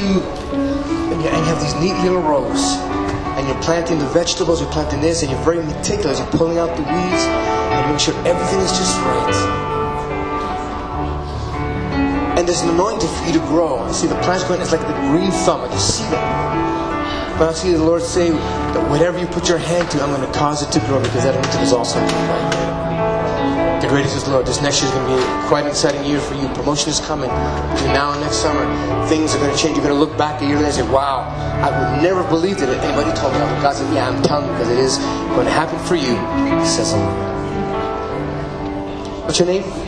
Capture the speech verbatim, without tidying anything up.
you, and you, and you have these neat little rows, and you're planting the vegetables, you're planting this, and you're very meticulous. You're pulling out the weeds, and you make sure everything is just right. And there's an anointing for you to grow. I see the plants growing. It's like the green thumb. I just see that. But I see the Lord say that whatever you put your hand to, I'm going to cause it to grow, because that anointing is also right there. The greatest is the Lord. This next year is going to be quite an exciting year for you. Promotion is coming. Between now and next summer, things are going to change. You're going to look back a year later and say, wow, I would never have believed it if anybody told me. But God said, yeah, I'm telling you, because it is going to happen for you, says the Lord. What's your name?